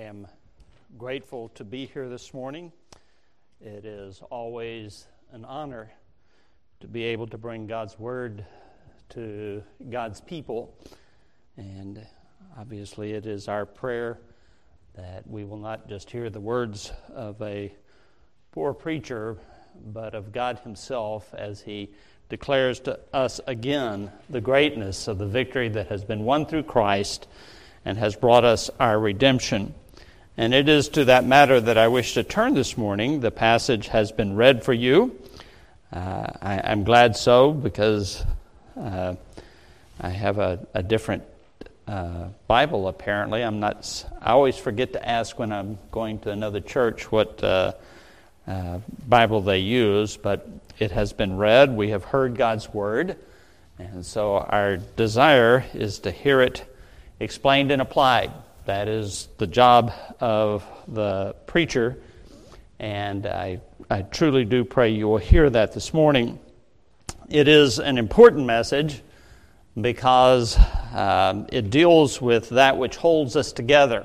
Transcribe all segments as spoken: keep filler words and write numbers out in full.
am grateful to be here this morning. It is always an honor to be able to bring God's Word to God's people. And obviously it is our prayer that we will not just hear the words of a poor preacher, but of God Himself as He declares to us again the greatness of the victory that has been won through Christ and has brought us our redemption. And it is to that matter that I wish to turn this morning. The passage has been read for you. Uh, I, I'm glad so, because uh, I have a, a different uh, Bible apparently. I'm not. I always forget to ask when I'm going to another church what uh, uh, Bible they use, but it has been read. We have heard God's Word, and so our desire is to hear it explained and applied. That is the job of the preacher, and I, I truly do pray you will hear that this morning. It is an important message because um, it deals with that which holds us together.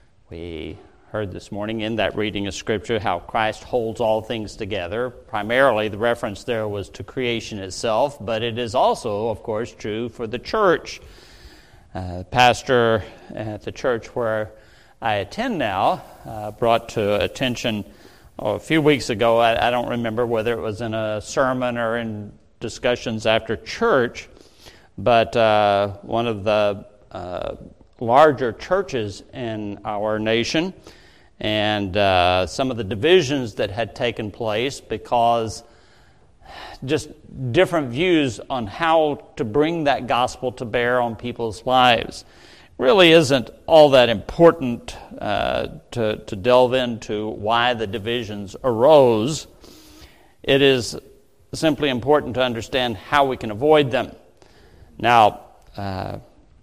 We heard this morning in that reading of Scripture how Christ holds all things together. Primarily, the reference there was to creation itself, but it is also, of course, true for the church. Uh, pastor at the church where I attend now uh, brought to attention oh, a few weeks ago, I, I don't remember whether it was in a sermon or in discussions after church, but uh, one of the uh, larger churches in our nation, and uh, some of the divisions that had taken place because just different views on how to bring that gospel to bear on people's lives. Really isn't all that important uh, to, to delve into why the divisions arose. It is simply important to understand how we can avoid them. Now, uh,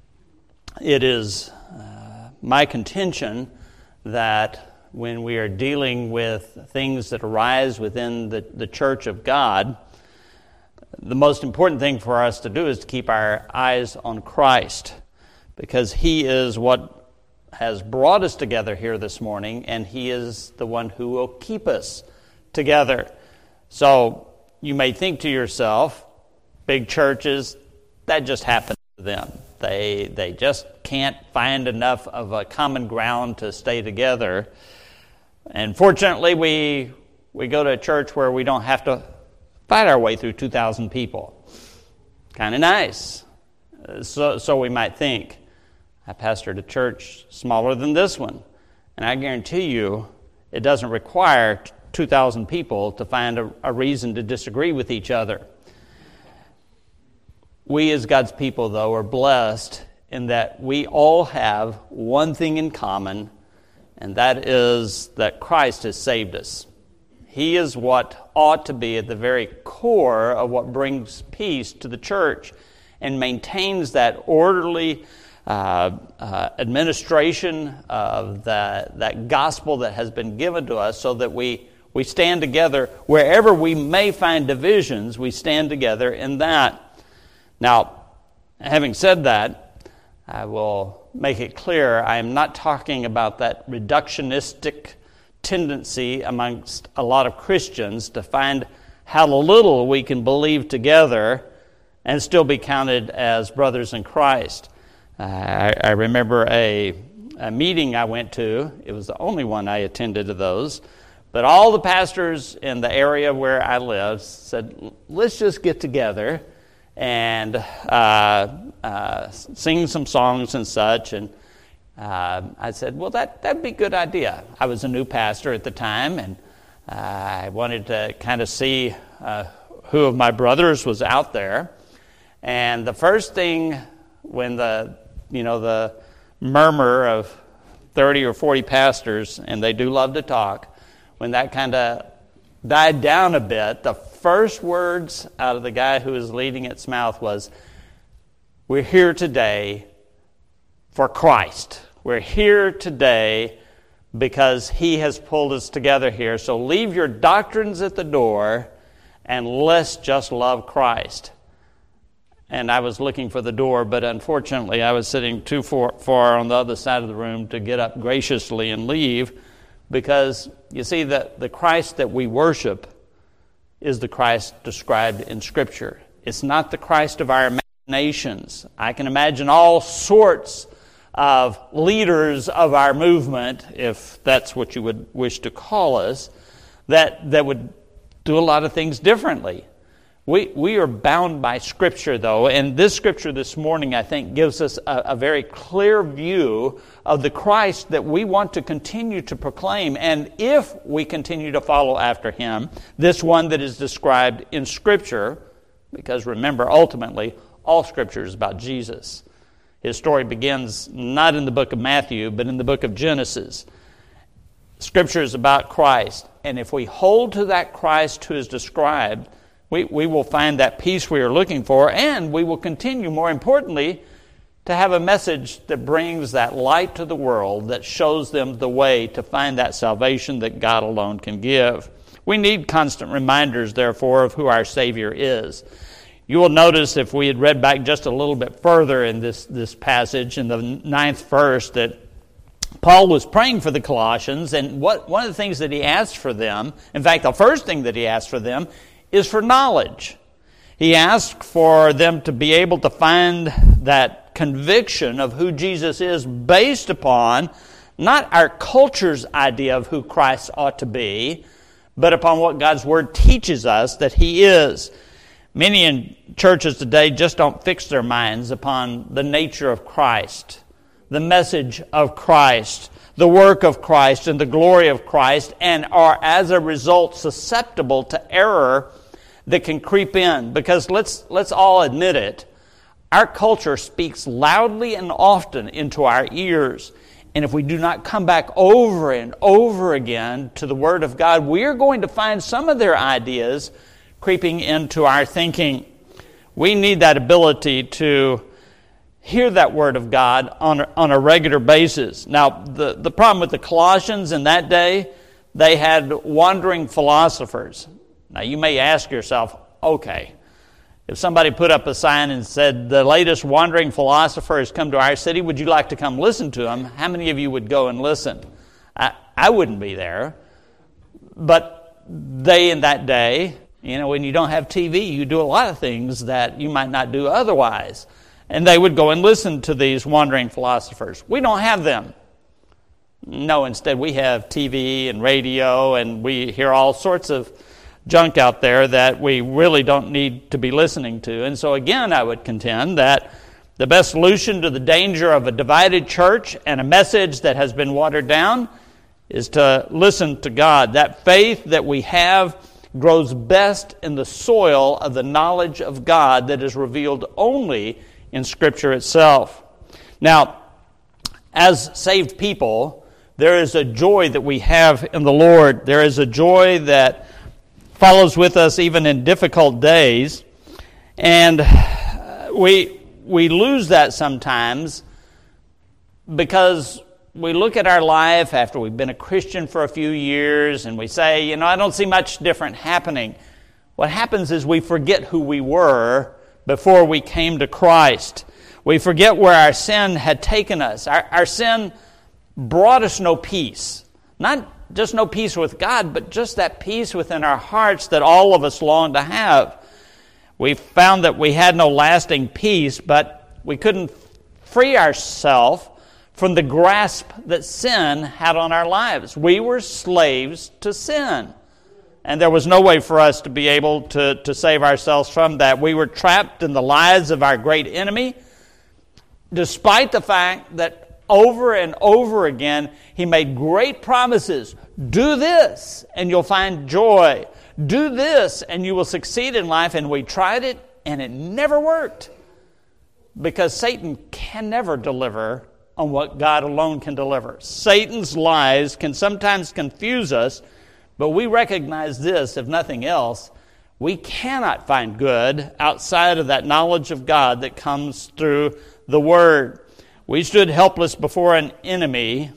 it is uh, my contention that when we are dealing with things that arise within the, the church of God, the most important thing for us to do is to keep our eyes on Christ, because He is what has brought us together here this morning, and He is the one who will keep us together. So you may think to yourself, big churches, that just happens to them. They they just can't find enough of a common ground to stay together. And fortunately, we we go to a church where we don't have to fight our way through two thousand people. Kind of nice. So, so we might think. I pastored a church smaller than this one, and I guarantee you it doesn't require two thousand people to find a, a reason to disagree with each other. We as God's people, though, are blessed in that we all have one thing in common, and that is that Christ has saved us. He is what ought to be at the very core of what brings peace to the church and maintains that orderly uh, uh, administration of the, that gospel that has been given to us, so that we, we stand together wherever we may find divisions. We stand together in that. Now, having said that, I will make it clear I am not talking about that reductionistic tendency amongst a lot of Christians to find how little we can believe together and still be counted as brothers in Christ. Uh, I, I remember a, a meeting I went to. It was the only one I attended of those. But all the pastors in the area where I lived said, let's just get together and uh, uh, sing some songs and such. And uh, I said, well, that, that'd be a good idea. I was a new pastor at the time, and uh, I wanted to kind of see uh, who of my brothers was out there. And the first thing when the, you know, the murmur of thirty or forty pastors, and they do love to talk, when that kind of died down a bit, the first words out of the guy who was leading its mouth was, we're here today for Christ. We're here today because He has pulled us together here. So leave your doctrines at the door and let's just love Christ. and I was looking for the door, but unfortunately I was sitting too far, far on the other side of the room to get up graciously and leave, because you see that the Christ that we worship is the Christ described in Scripture. It's not the Christ of our imaginations. I can imagine all sorts of leaders of our movement, if that's what you would wish to call us, that, that would do a lot of things differently. We we are bound by Scripture, though, and this Scripture this morning, I think, gives us a, a very clear view of the Christ that we want to continue to proclaim. And if we continue to follow after Him, this one that is described in Scripture, because remember, ultimately, all Scripture is about Jesus. His story begins not in the book of Matthew, but in the book of Genesis. Scripture is about Christ, and if we hold to that Christ who is described, We, we will find that peace we are looking for, and we will continue, more importantly, to have a message that brings that light to the world, that shows them the way to find that salvation that God alone can give. We need constant reminders, therefore, of who our Savior is. You will notice, if we had read back just a little bit further in this, this passage, in the ninth verse, that Paul was praying for the Colossians, and what one of the things that he asked for them, in fact, the first thing that he asked for them, is for knowledge. He asked for them to be able to find that conviction of who Jesus is based upon not our culture's idea of who Christ ought to be, but upon what God's Word teaches us that He is. Many in churches today just don't fix their minds upon the nature of Christ, the message of Christ, the work of Christ and the glory of Christ, and are as a result susceptible to error that can creep in. Because let's let's all admit it, our culture speaks loudly and often into our ears. And if we do not come back over and over again to the Word of God, we are going to find some of their ideas creeping into our thinking. We need that ability to hear that Word of God on a, on a regular basis. Now, the, the problem with the Colossians in that day, they had wandering philosophers. Now, you may ask yourself, okay, if somebody put up a sign and said, the latest wandering philosopher has come to our city, would you like to come listen to him? How many of you would go and listen? I, I wouldn't be there. But they in that day, you know, when you don't have T V, you do a lot of things that you might not do otherwise. And they would go and listen to these wandering philosophers. We don't have them. No, instead we have T V and radio, and we hear all sorts of junk out there that we really don't need to be listening to. And so again, I would contend that the best solution to the danger of a divided church and a message that has been watered down is to listen to God. That faith that we have grows best in the soil of the knowledge of God that is revealed only in Scripture itself. Now, as saved people, there is a joy that we have in the Lord. There is a joy that follows with us even in difficult days. And we we lose that sometimes because we look at our life after we've been a Christian for a few years and we say, you know, I don't see much different happening. What happens is we forget who we were before we came to Christ. We forget where our sin had taken us. Our, our sin brought us no peace. Not just no peace with God, but just that peace within our hearts that all of us long to have. We found that we had no lasting peace, but we couldn't free ourselves from the grasp that sin had on our lives. We were slaves to sin. And there was no way for us to be able to, to save ourselves from that. We were trapped in the lies of our great enemy, despite the fact that over and over again, he made great promises. Do this, and you'll find joy. Do this, and you will succeed in life. And we tried it, and it never worked. Because Satan can never deliver on what God alone can deliver. Satan's lies can sometimes confuse us, but we recognize this, if nothing else, we cannot find good outside of that knowledge of God that comes through the Word. We stood helpless before an enemy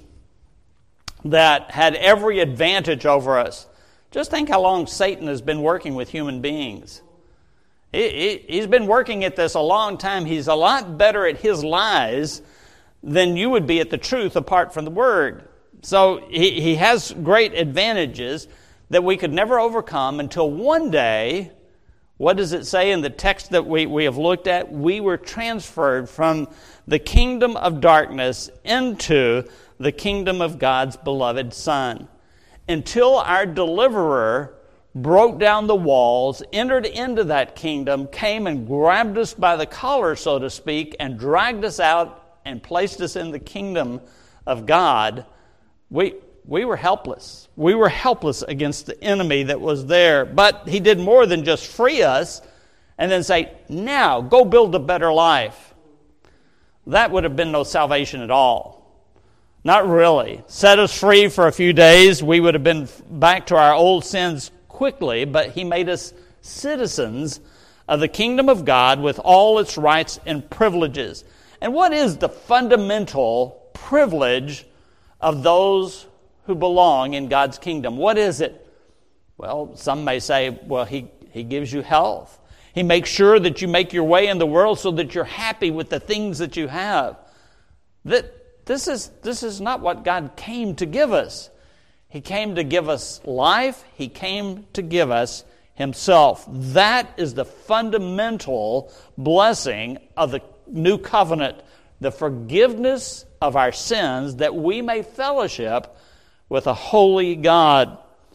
that had every advantage over us. Just think how long Satan has been working with human beings. He, he, he's been working at this a long time. He's a lot better at his lies than you would be at the truth apart from the Word. So he, he has great advantages that we could never overcome until one day, what does it say in the text that we, we have looked at? We were transferred from the kingdom of darkness into the kingdom of God's beloved Son. Until our deliverer broke down the walls, entered into that kingdom, came and grabbed us by the collar, so to speak, and dragged us out and placed us in the kingdom of God, we we were helpless. We were helpless against the enemy that was there. But he did more than just free us and then say, now, go build a better life. That would have been no salvation at all. Not really. Set us free for a few days. We would have been back to our old sins quickly, but he made us citizens of the kingdom of God with all its rights and privileges. And what is the fundamental privilege of those who belong in God's kingdom? What is it? Well, some may say, well, he, he gives you health. He makes sure that you make your way in the world so that you're happy with the things that you have. That this is, this is not what God came to give us. He came to give us life. He came to give us Himself. That is the fundamental blessing of the new covenant, the forgiveness of our sins, that we may fellowship with a holy God.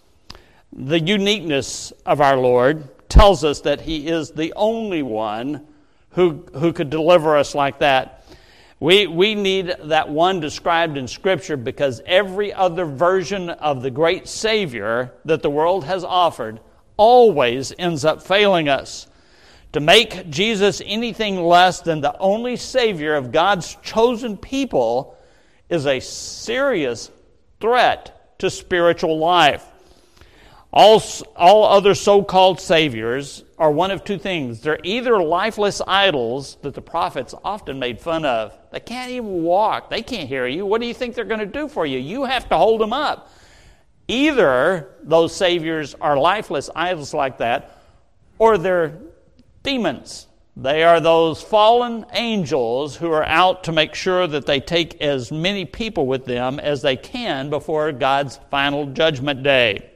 The uniqueness of our Lord tells us that He is the only one who, who could deliver us like that. We, we need that one described in Scripture because every other version of the great Savior that the world has offered always ends up failing us. To make Jesus anything less than the only Savior of God's chosen people is a serious threat to spiritual life. All, all other so-called saviors are one of two things. They're either lifeless idols that the prophets often made fun of. They can't even walk. They can't hear you. What do you think they're going to do for you? You have to hold them up. Either those saviors are lifeless idols like that, or they're demons. They are those fallen angels who are out to make sure that they take as many people with them as they can before God's final judgment day.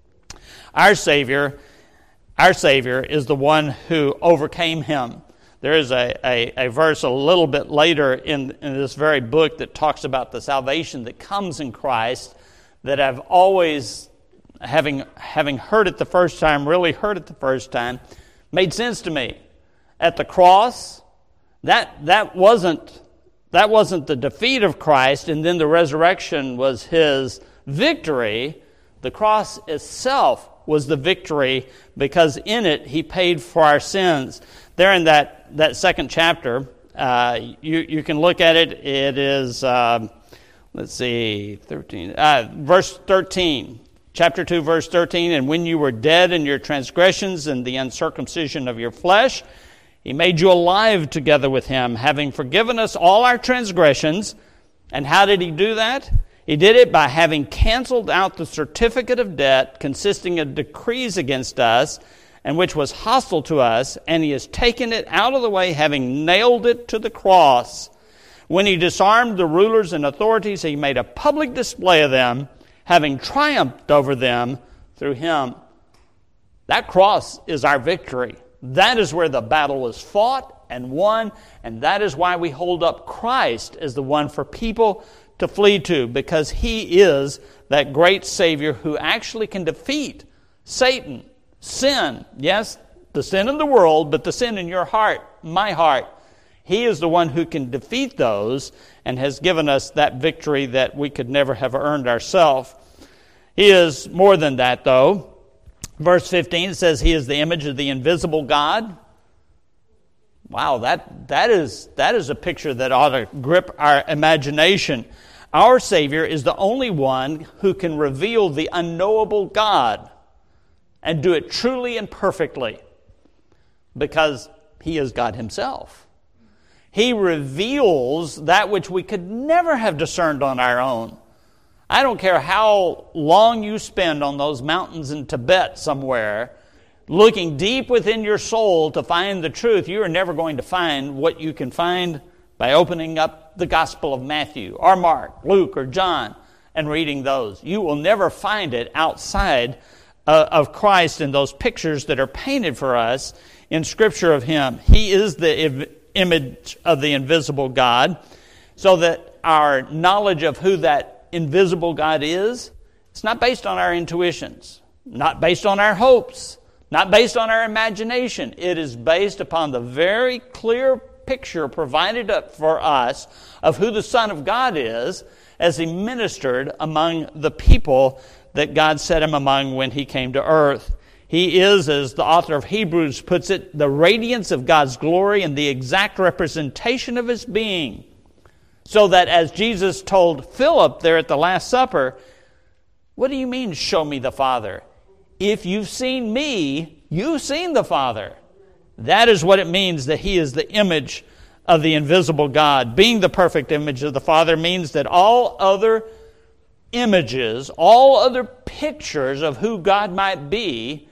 Our Savior, our Savior is the one who overcame him. There is a, a, a verse a little bit later in, in this very book that talks about the salvation that comes in Christ that I've always, having, having heard it the first time, really heard it the first time, made sense to me. At the cross, that that wasn't that wasn't the defeat of Christ, and then the resurrection was His victory. The cross itself was the victory because in it He paid for our sins. There in that, that second chapter, uh, you, you can look at it. It is, uh, let's see, thirteen, uh, verse thirteen. Chapter two, verse thirteen, and when you were dead in your transgressions and the uncircumcision of your flesh, He made you alive together with Him, having forgiven us all our transgressions. And how did He do that? He did it by having canceled out the certificate of debt consisting of decrees against us, and which was hostile to us, and He has taken it out of the way, having nailed it to the cross. When He disarmed the rulers and authorities, He made a public display of them, having triumphed over them through Him. That cross is our victory. That is where the battle was fought and won, and that is why we hold up Christ as the one for people to flee to, because He is that great Savior who actually can defeat Satan, sin. Yes, the sin in the world, but the sin in your heart, my heart. He is the one who can defeat those and has given us that victory that we could never have earned ourselves. He is more than that, though. Verse fifteen says He is the image of the invisible God. Wow, that that is that is a picture that ought to grip our imagination. Our Savior is the only one who can reveal the unknowable God and do it truly and perfectly because He is God Himself. He reveals that which we could never have discerned on our own. I don't care how long you spend on those mountains in Tibet somewhere, looking deep within your soul to find the truth, you are never going to find what you can find by opening up the Gospel of Matthew or Mark, Luke, or John and reading those. You will never find it outside uh, of Christ in those pictures that are painted for us in Scripture of Him. He is the im- image of the invisible God, so that our knowledge of who that invisible God is, it's not based on our intuitions, not based on our hopes, not based on our imagination. It is based upon the very clear picture provided up for us of who the Son of God is as He ministered among the people that God set Him among when He came to earth. He is, as the author of Hebrews puts it, the radiance of God's glory and the exact representation of His being. So that as Jesus told Philip there at the Last Supper, what do you mean, show me the Father? If you've seen me, you've seen the Father. That is what it means that He is the image of the invisible God. Being the perfect image of the Father means that all other images, all other pictures of who God might be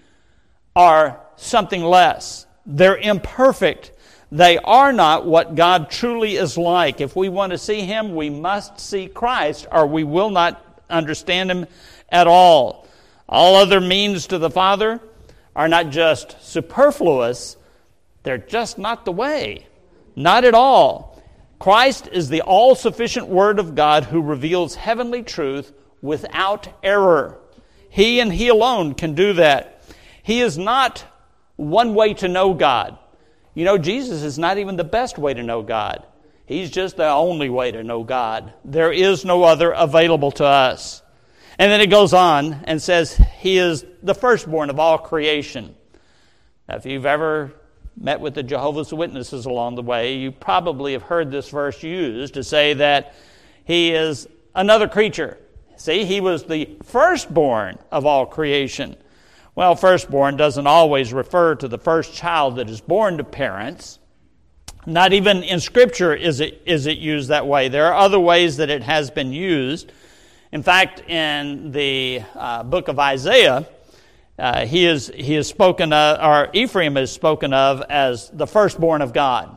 are something less. They're imperfect. They are not what God truly is like. If we want to see Him, we must see Christ, or we will not understand Him at all. All other means to the Father are not just superfluous, they're just not the way. Not at all. Christ is the all-sufficient Word of God who reveals heavenly truth without error. He and He alone can do that. He is not one way to know God. You know, Jesus is not even the best way to know God. He's just the only way to know God. There is no other available to us. And then it goes on and says He is the firstborn of all creation. Now, if you've ever met with the Jehovah's Witnesses along the way, you probably have heard this verse used to say that He is another creature. See, He was the firstborn of all creation. Well, firstborn doesn't always refer to the first child that is born to parents. Not even in Scripture is it is it used that way. There are other ways that it has been used. In fact, in the uh, book of Isaiah, uh, he is he is spoken of, or Ephraim is spoken of as the firstborn of God.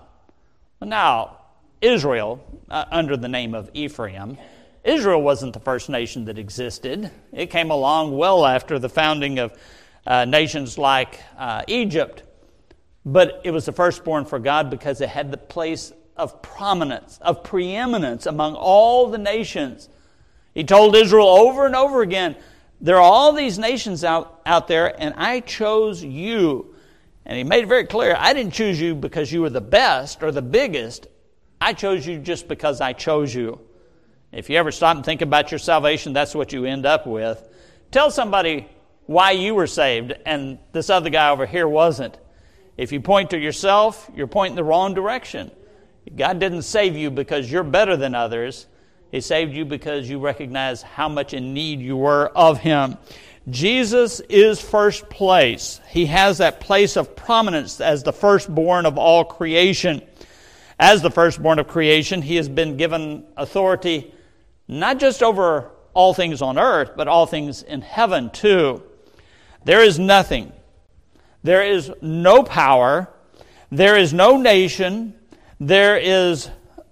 Now, Israel, uh, under the name of Ephraim, Israel wasn't the first nation that existed. It came along well after the founding of uh, nations like uh, Egypt. But it was the firstborn for God because it had the place of prominence, of preeminence among all the nations. He told Israel over and over again, there are all these nations out, out there, and I chose you. And He made it very clear, I didn't choose you because you were the best or the biggest. I chose you just because I chose you. If you ever stop and think about your salvation, that's what you end up with. Tell somebody why you were saved and this other guy over here wasn't. If you point to yourself, you're pointing the wrong direction. God didn't save you because you're better than others. He saved you because you recognize how much in need you were of Him. Jesus is first place. He has that place of prominence as the firstborn of all creation. As the firstborn of creation, He has been given authority not just over all things on earth, but all things in heaven too. There is nothing. There is no power. There is no nation. There is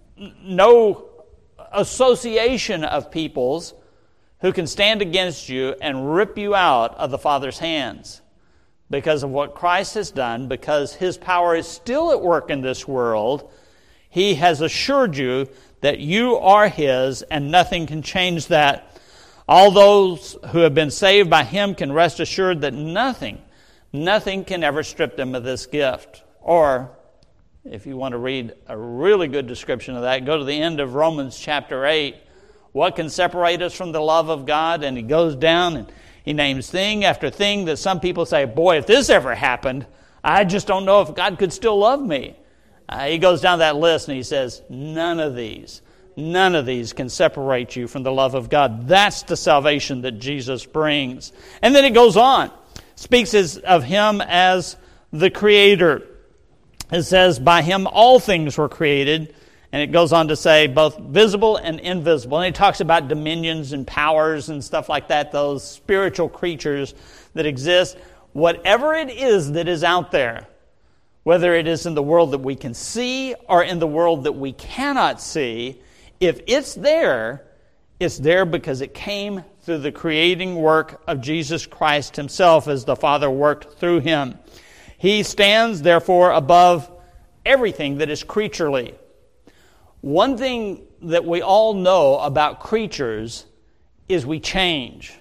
no association of peoples who can stand against you and rip you out of the Father's hands because of what Christ has done, because His power is still at work in this world. He has assured you that you are His and nothing can change that. All those who have been saved by Him can rest assured that nothing, nothing can ever strip them of this gift. Or, if you want to read a really good description of that, go to the end of Romans chapter eight. What can separate us from the love of God? And he goes down and he names thing after thing that some people say, boy, if this ever happened, I just don't know if God could still love me. Uh, he goes down that list and he says, none of these, none of these can separate you from the love of God. That's the salvation that Jesus brings. And then it goes on, speaks as, of Him as the Creator. It says, by Him all things were created. And it goes on to say both visible and invisible. And he talks about dominions and powers and stuff like that, those spiritual creatures that exist. whatever it is that is out there, whether it is in the world that we can see or in the world that we cannot see, if it's there, it's there because it came through the creating work of Jesus Christ himself as the Father worked through him. He stands, therefore, above everything that is creaturely. One thing that we all know about creatures is we change.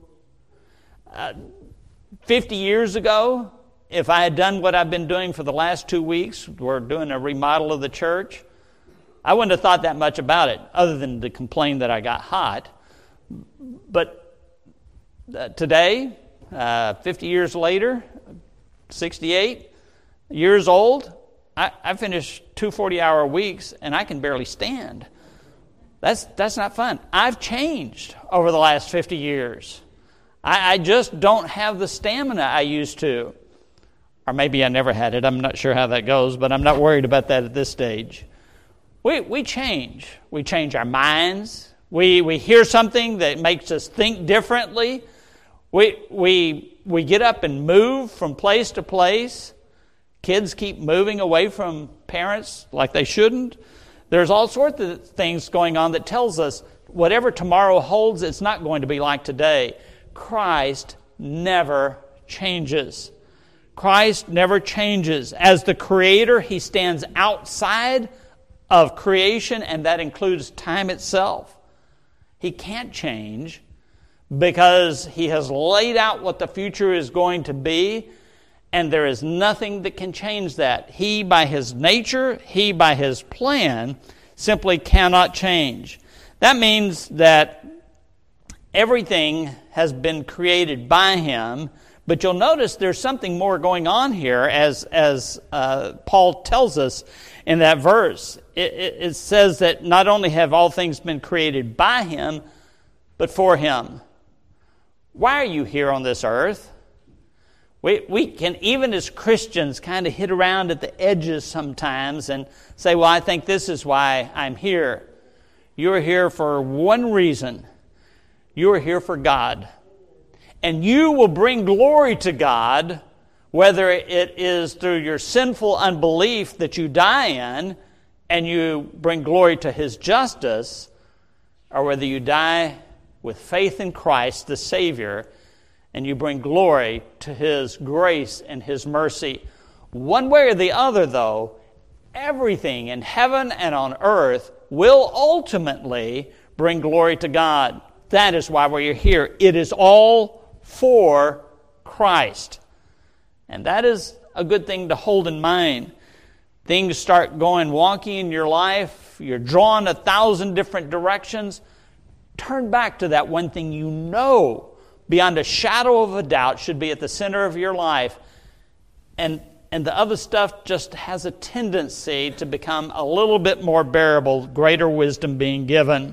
Uh, Fifty years ago, if I had done what I've been doing for the last two weeks, we're doing a remodel of the church, I wouldn't have thought that much about it, other than to complain that I got hot. But uh, today, uh, fifty years later, sixty-eight years old, I, I finished two forty-hour weeks, and I can barely stand. That's that's not fun. I've changed over the last fifty years. I, I just don't have the stamina I used to. Or maybe I never had it. I'm not sure how that goes, but I'm not worried about that at this stage. We we change. We change our minds. We we hear something that makes us think differently. We we we get up and move from place to place. Kids keep moving away from parents like they shouldn't. There's all sorts of things going on that tells us whatever tomorrow holds, it's not going to be like today. Christ never changes. Christ never changes. As the Creator, He stands outside of creation, and that includes time itself. He can't change because He has laid out what the future is going to be, and there is nothing that can change that. He, by His nature, He, by His plan, simply cannot change. That means that everything has been created by Him, but you'll notice there's something more going on here as, as uh, Paul tells us in that verse. It, it, it says that not only have all things been created by Him, but for Him. Why are you here on this earth? We, we can, even as Christians, kind of hit around at the edges sometimes and say, well, I think this is why I'm here. You're here for one reason. You are here for God. And you will bring glory to God, whether it is through your sinful unbelief that you die in and you bring glory to His justice, or whether you die with faith in Christ, the Savior, and you bring glory to His grace and His mercy. One way or the other, though, everything in heaven and on earth will ultimately bring glory to God. That is why we're here. It is all for Christ. And that is a good thing to hold in mind. Things start going wonky in your life. You're drawn a thousand different directions. Turn back to that one thing you know beyond a shadow of a doubt should be at the center of your life. And, and the other stuff just has a tendency to become a little bit more bearable, greater wisdom being given.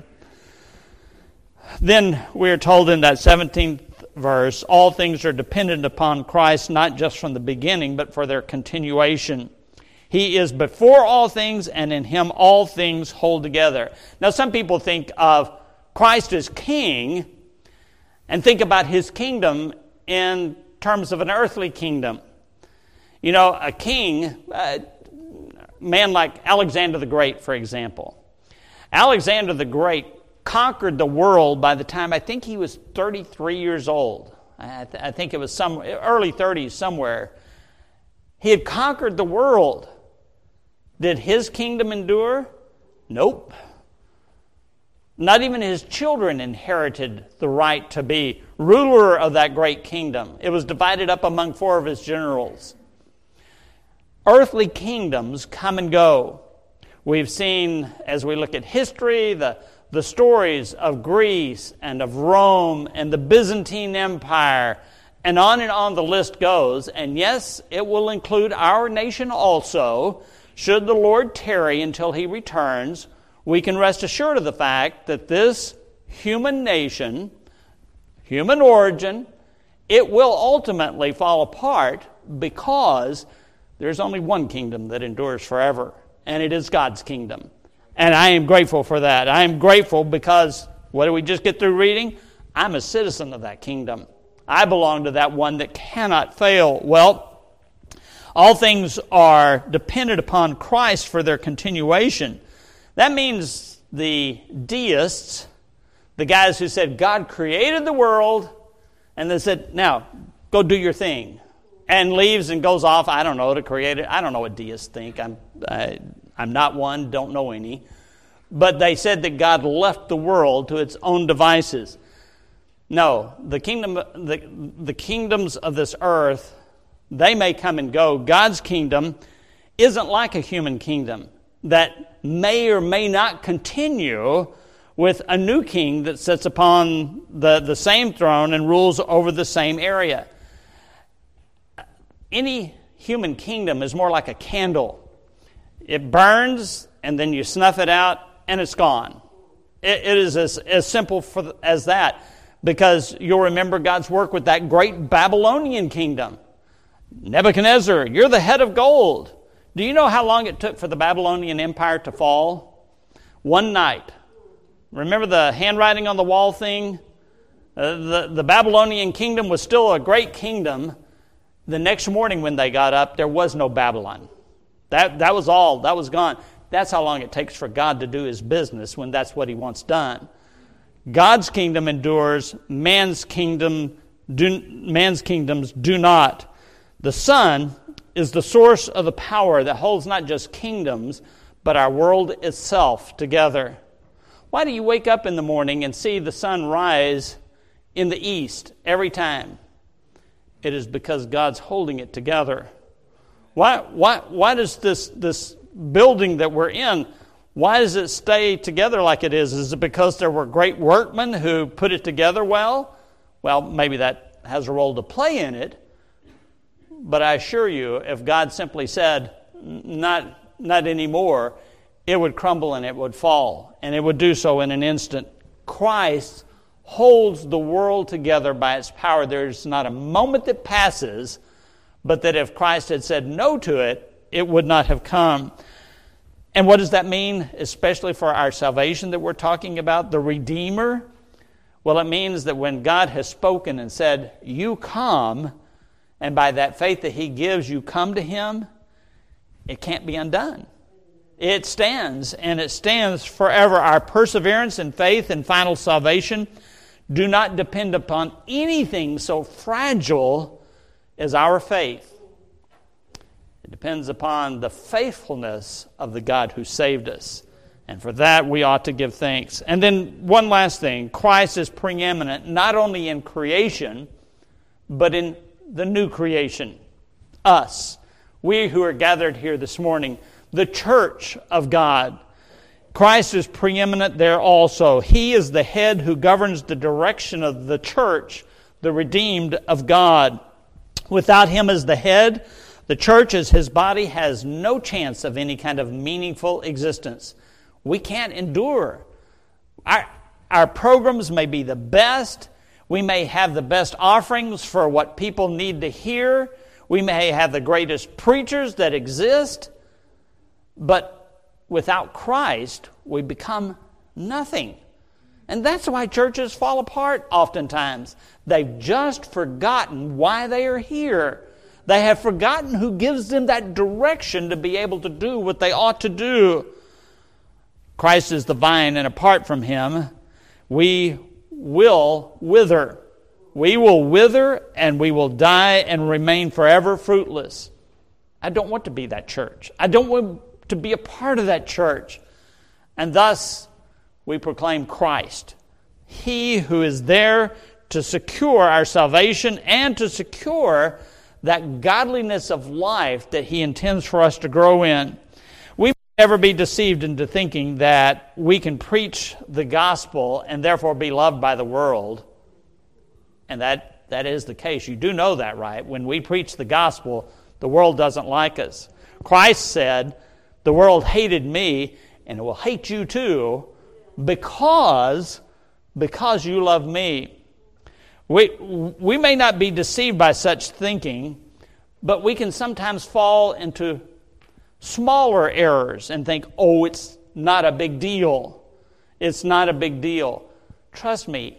Then we are told in that seventeenth verse, all things are dependent upon Christ, not just from the beginning, but for their continuation. He is before all things, and in Him all things hold together. Now, some people think of Christ as King and think about His kingdom in terms of an earthly kingdom. You know, a king, a man like Alexander the Great, for example. Alexander the Great conquered the world by the time I think he was thirty-three years old. I, th- I think it was some early thirties somewhere. He had conquered the world. Did his kingdom endure? Nope. Not even his children inherited the right to be ruler of that great kingdom. It was divided up among four of his generals. Earthly kingdoms come and go. We've seen, as we look at history, the The stories of Greece and of Rome and the Byzantine Empire, and on and on the list goes. And yes, it will include our nation also. Should the Lord tarry until He returns, we can rest assured of the fact that this human nation, human origin, it will ultimately fall apart because there's only one kingdom that endures forever, and it is God's kingdom. And I am grateful for that. I am grateful because, what did we just get through reading? I'm a citizen of that kingdom. I belong to that one that cannot fail. Well, all things are dependent upon Christ for their continuation. That means the deists, the guys who said God created the world, and then said, now, go do your thing, and leaves and goes off, I don't know, to create it. I don't know what deists think. I'm, I, I'm not one, don't know any. But they said that God left the world to its own devices. No, the kingdom, the, the kingdoms of this earth, they may come and go. God's kingdom isn't like a human kingdom that may or may not continue with a new king that sits upon the, the same throne and rules over the same area. Any human kingdom is more like a candle. It burns, and then you snuff it out, and it's gone. It, it is as, as simple for, as that, because you'll remember God's work with that great Babylonian kingdom. Nebuchadnezzar, you're the head of gold. Do you know how long it took for the Babylonian Empire to fall? One night. Remember the handwriting on the wall thing? Uh, the, the Babylonian kingdom was still a great kingdom. The next morning when they got up, there was no Babylon. That, that was all. That was gone. That's how long it takes for God to do His business when that's what He wants done. God's kingdom endures. Man's kingdom do, man's kingdoms do not. The Son is the source of the power that holds not just kingdoms, but our world itself together. Why do you wake up in the morning and see the sun rise in the east every time? It is because God's holding it together. Why, why, why does this, this building that we're in, why does it stay together like it is? Is it because there were great workmen who put it together well? Well, maybe that has a role to play in it. But I assure you, if God simply said, not, not anymore, it would crumble and it would fall. And it would do so in an instant. Christ holds the world together by its power. There's not a moment that passes, but that if Christ had said no to it, it would not have come. And what does that mean, especially for our salvation that we're talking about, the Redeemer? Well, it means that when God has spoken and said, you come, and by that faith that He gives, you come to Him, it can't be undone. It stands, and it stands forever. Our perseverance and faith and final salvation do not depend upon anything so fragile as our faith. It depends upon the faithfulness of the God who saved us. And for that, we ought to give thanks. And then one last thing. Christ is preeminent not only in creation, but in the new creation. Us. We who are gathered here this morning. The church of God. Christ is preeminent there also. He is the head who governs the direction of the church, the redeemed of God. Without Him as the head, the church as His body has no chance of any kind of meaningful existence. We can't endure. Our, our programs may be the best. We may have the best offerings for what people need to hear. We may have the greatest preachers that exist. But without Christ, we become nothing. And that's why churches fall apart oftentimes. They've just forgotten why they are here. They have forgotten who gives them that direction to be able to do what they ought to do. Christ is the vine, and apart from Him, we will wither. We will wither, and we will die and remain forever fruitless. I don't want to be that church. I don't want to be a part of that church. And thus, we proclaim Christ. He who is there to secure our salvation and to secure that godliness of life that He intends for us to grow in. We may never be deceived into thinking that we can preach the gospel and therefore be loved by the world. And that, that is the case. You do know that, right? When we preach the gospel, the world doesn't like us. Christ said, the world hated me, and it will hate you too, because, because you love me. We, we may not be deceived by such thinking, but we can sometimes fall into smaller errors and think, oh, it's not a big deal. It's not a big deal. Trust me,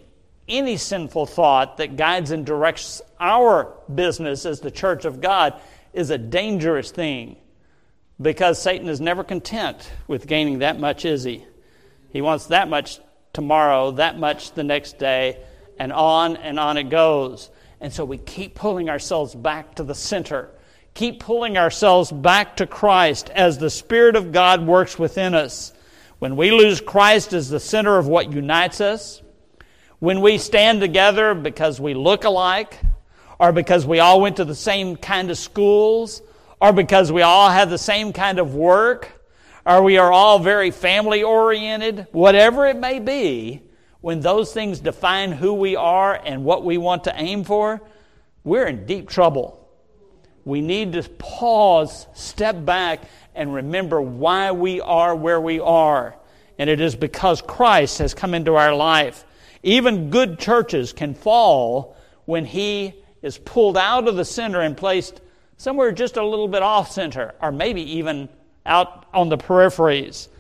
any sinful thought that guides and directs our business as the church of God is a dangerous thing, because Satan is never content with gaining that much, is he? He wants that much tomorrow, that much the next day, and on and on it goes. And so we keep pulling ourselves back to the center. Keep pulling ourselves back to Christ as the Spirit of God works within us. When we lose Christ as the center of what unites us, when we stand together because we look alike, or because we all went to the same kind of schools, or because we all have the same kind of work, or we are all very family-oriented, whatever it may be, when those things define who we are and what we want to aim for, we're in deep trouble. We need to pause, step back, and remember why we are where we are. And it is because Christ has come into our life. Even good churches can fall when He is pulled out of the center and placed somewhere just a little bit off center, or maybe even out on the peripheries.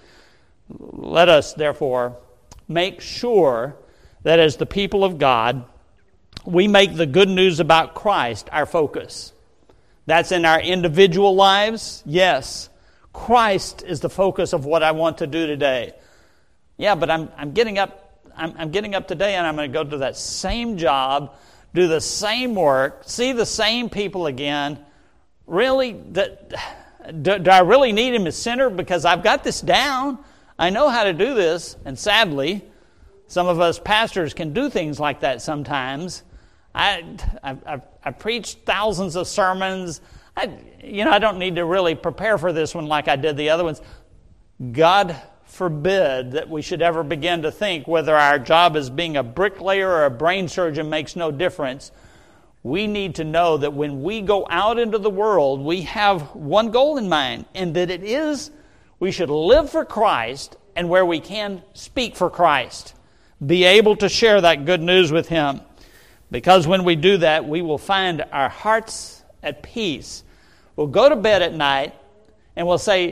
Let us, therefore, make sure that as the people of God, we make the good news about Christ our focus. That's in our individual lives, yes. Christ is the focus of what I want to do today. Yeah, but I'm I'm getting up I'm, I'm getting up today and I'm going to go to that same job, do the same work, see the same people again. Really, that, do, do I really need Him as center? Because I've got this down. I know how to do this. And sadly, some of us pastors can do things like that sometimes. I, I've, I've, I've preached thousands of sermons. I, you know, I don't need to really prepare for this one like I did the other ones. God forbid that we should ever begin to think whether our job as being a bricklayer or a brain surgeon makes no difference. We need to know that when we go out into the world, we have one goal in mind, and that it is we should live for Christ, and where we can, speak for Christ. Be able to share that good news with Him. Because when we do that, we will find our hearts at peace. We'll go to bed at night, and we'll say,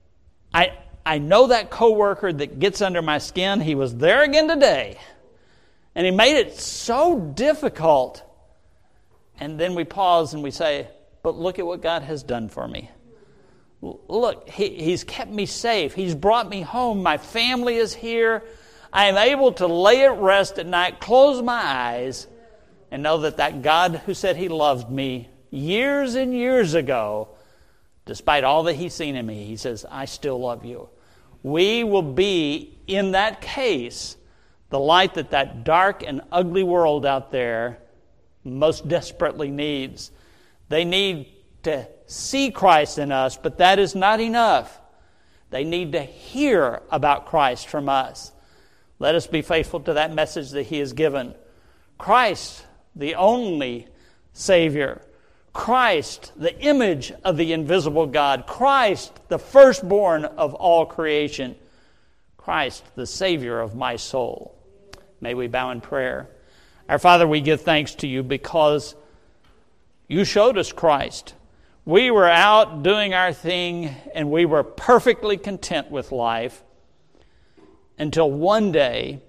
I, I know that coworker that gets under my skin. He was there again today, and he made it so difficult. And then we pause and we say, but look at what God has done for me. Look, he, He's kept me safe. He's brought me home. My family is here. I am able to lay at rest at night, close my eyes, and know that that God who said He loved me years and years ago, despite all that He's seen in me, He says, I still love you. We will be, in that case, the light that that dark and ugly world out there most desperately needs. They need to see Christ in us, but that is not enough. They need to hear about Christ from us. Let us be faithful to that message that He has given. Christ, the only Savior. Christ, the image of the invisible God. Christ, the firstborn of all creation. Christ, the Savior of my soul. May we bow in prayer. Our Father, we give thanks to You because You showed us Christ. We were out doing our thing and we were perfectly content with life until one day,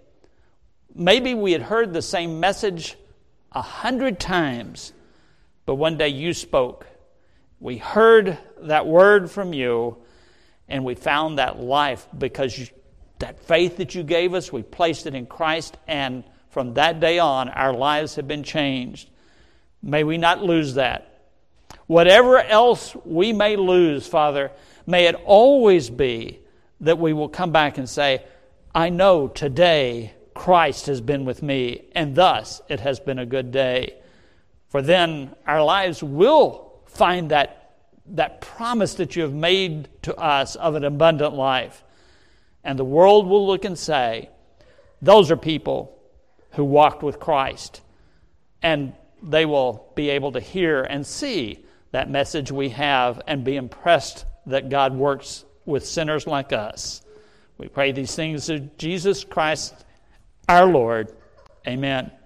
maybe we had heard the same message a hundred times, but one day You spoke. We heard that word from You, and we found that life because you, that faith that You gave us, we placed it in Christ, and from that day on, our lives have been changed. May we not lose that. Whatever else we may lose, Father, may it always be that we will come back and say, I know today Christ has been with me, and thus it has been a good day. For then our lives will find that, that promise that You have made to us of an abundant life. And the world will look and say, those are people who walked with Christ. And they will be able to hear and see that message we have and be impressed that God works with sinners like us. We pray these things through Jesus Christ, our Lord. Amen.